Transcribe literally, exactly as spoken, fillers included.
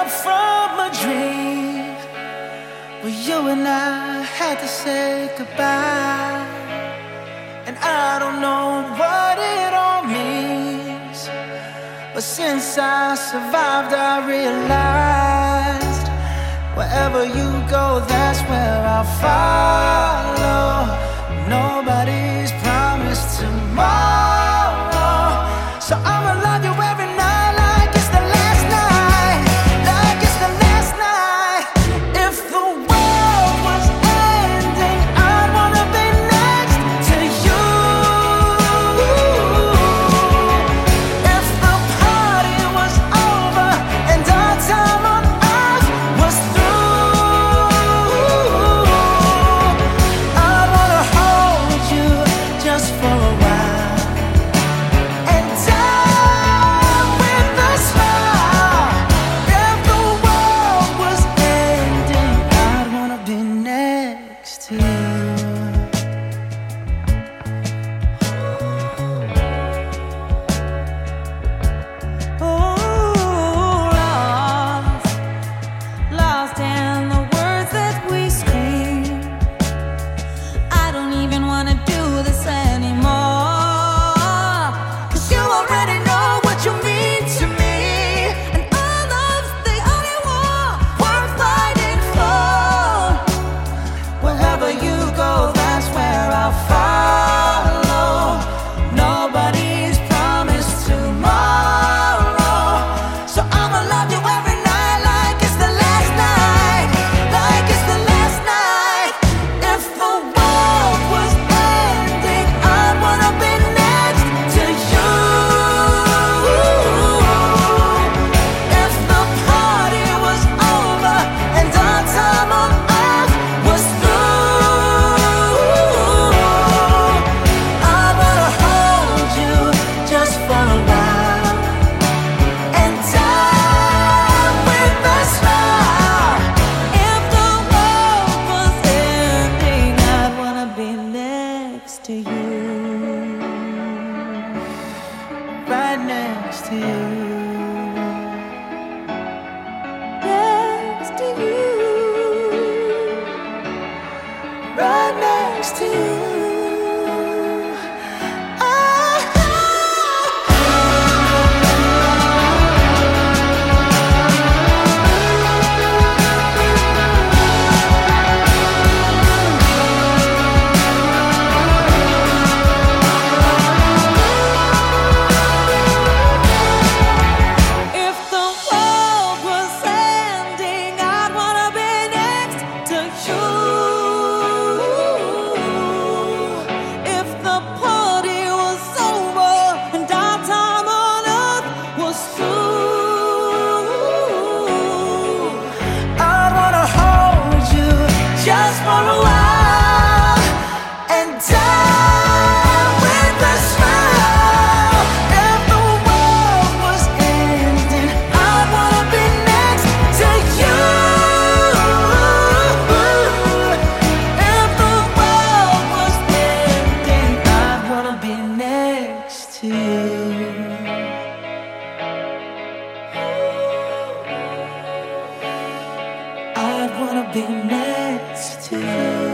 up from a dream where you and I had to say goodbye. And I don't know what it all means, but since I survived I realized wherever you go, that's where I'll follow. Nobody's promised tomorrow, so I'ma love you every night like it's the last night, like it's the last night. If the world was ending, I'd wanna be next to you. If the party was over and our time on earth was through, I'd wanna hold you just for a while and die with a smile. If the world was ending, I'd wanna be next to you. Oh, lost, lost in the words that we scream. I don't even wanna do this anymore, 'cause you already know what you mean to me, and our love's the only war worth fighting for. Wherever you go, that's where I'll follow. Nobody's promised tomorrow, so I'ma love you every night like it's the last night, like it's the last night. If the world was ending, I'd wanna be next to you. If the party was over and our time on earth was through, I wanna hold you just for a while and die with a smile. If the world was ending, I'd wanna be next to you. Right next to you. Next to you. Right next to you. If the world was ending, I'd wanna be next to you. If the party was over and our time on earth was through, I wanna hold you just for a while and die with a smile. If the world was ending, I'd wanna be next to you. If the world was ending, I'd wanna be next to you. I'd wanna be next to you.